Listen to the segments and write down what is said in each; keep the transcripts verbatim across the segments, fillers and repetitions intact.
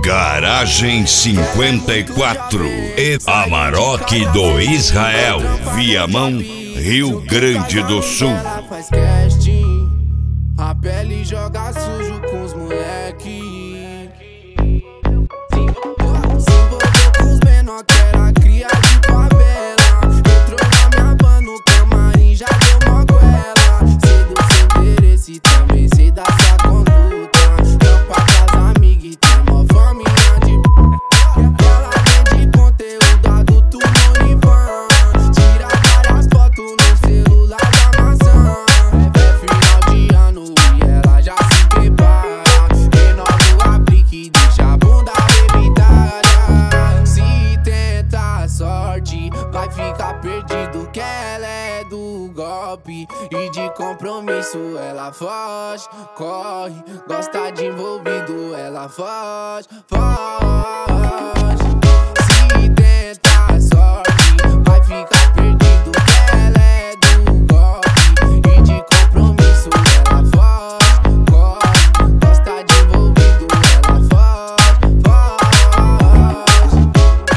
Garagem cinquenta e quatro e Amarok do Israel, Viamão, Rio Grande do Sul. Faz casting, a pele joga sujo com os moleque. Se envolveu com os menor que era cria de favela. Entrou na minha van no camarim, já deu uma goela. Sei do seu interesse, também sei da sua conduta. Tampa pras amigas e tem mó família de p***. Ela vende conteúdo adulto no Univan. Tira várias fotos no celular da maçã. É final de ano e ela já se prepara. Renova o aplique, deixa a bunda revitada. Se tenta a sorte, vai ficar perdido, que ela é do golpe. E de compromisso ela foge, corre. Gosta de envolvido, ela foge, foge. Se tenta a sorte, vai ficar perdido, que ela é do golpe. E de compromisso ela foge, corre. Gosta de envolvido, ela foge, foge.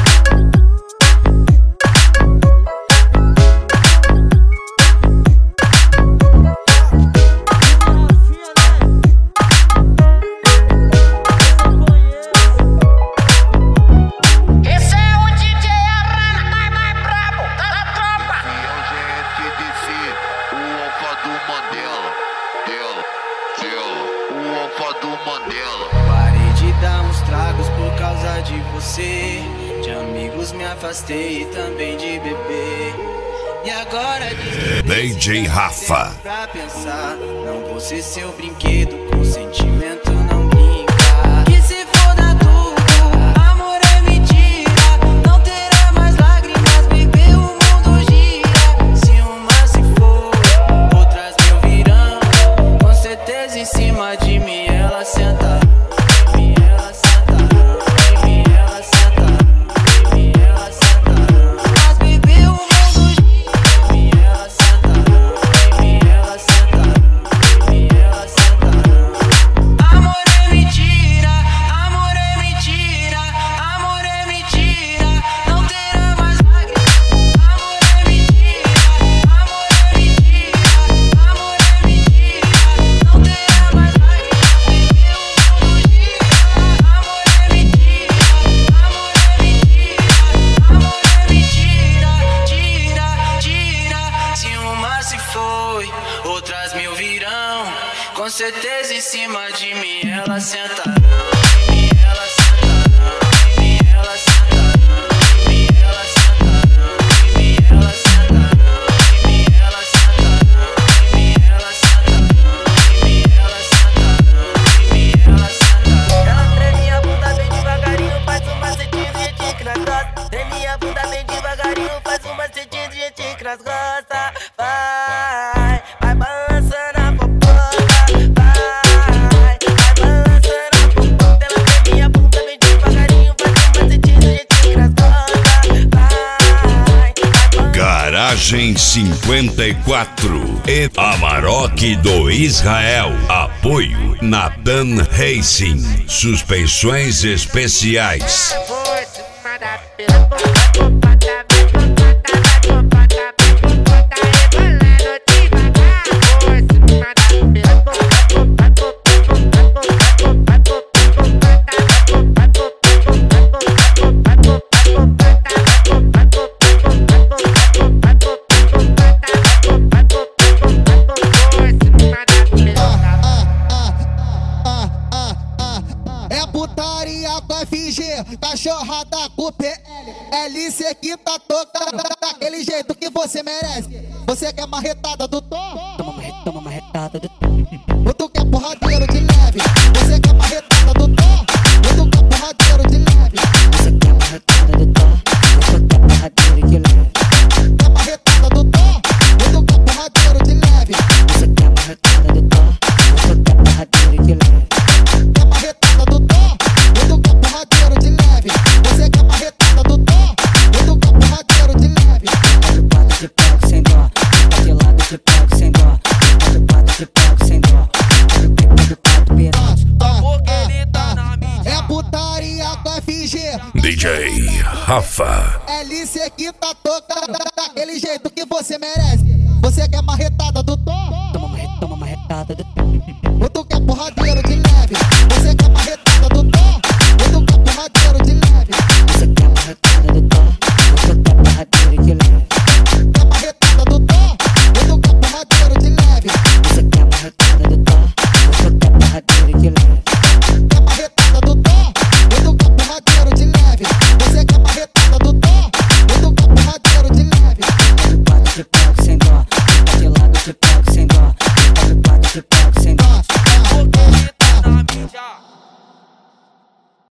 Esse é o D J Arana, mais mais brabo, tá na tropa. Esse é o G S D C, o alfa do Mandela, dela, dela, o alfa do Mandela. Parei de dar uns tragos por causa de você. De amigos me afastei e também de beber. E agora diz que D J Rafa. pra pensar. Não vou ser seu brinquedo, com sentimento não brinca. Que se foda tudo, amor é mentira. Não terá mais lágrimas, bebê, o mundo gira. Se uma se for, outras mil virão. Com certeza em cima de mim ela senta. Em mim ela senta. Em mim ela senta. Em mim ela senta. Mas bebê, o mundo gira. Em mim ela senta. Em mim ela senta. Em mim ela senta. Amor é mentira, amor é mentira, amor é mentira. Não terá mais lágrimas. Amor é mentira, amor é mentira, amor é mentira. Não terá mais lágrimas. Bebê, o mundo gira. Amor é mentira, amor é mentira, amor é mentira. Tira, tira. Se uma se foi, outras mil virão. Com certeza em cima de mim ela senta. Em mim ela senta. Em mim ela senta. Em mim ela senta. Em mim ela senta. Em mim ela senta. Em mim ela senta. Em mim ela senta. Em mim ela senta. Ela treme a bunda bem devagarinho, faz um macetinho de gente que nós gosta. Treme a bunda bem devagarinho, faz um macetinho de gente que nós gosta. Vai, vai balançando a popoca. Vai, vai balançando a popoca. Ela treme a bunda bem devagarinho, faz um macetinho de gente que nós gosta. Vai, vai Garagem cinquenta e quatro e Amarok do Israel. Apoio Natan Racing. Suspensões especiais. força, manda pela boca, popota, vai popota, vai popota, vai popota, rebolando devagar. Força, manda pela boca, vai popota, vai popota, vai popota, vai popota, vai É putaria com F G, cachorrada com P L. L C que tá tocando daquele jeito que você merece. Você quer marretada do Tom? Toma uma, toma uma retada do tom. Ou tu quer porradeiro de leve? Você quer marretada do Tom? Ou tu quer porradeiro de leve? Você quer uma retada do tom? Você quer uma retada de leve? Quer marretada do Tom? Ou tu quer porradeiro de leve? Você quer uma retada do tom? Você quer uma retada de leve? Quer marretada do Tom? Ou tu quer porradeiro de leve? Você quer marretada do Tom? Ou tu quer porradeiro de leve? De pato de pego sem dó, de lado de pego sem dó, de pato de pego sem dó, de pato Tá com F G, D J Rafa. L C que tá tocando daquele jeito que você merece. Você quer marretada do tom? Toma uma, toma uma retada do tom.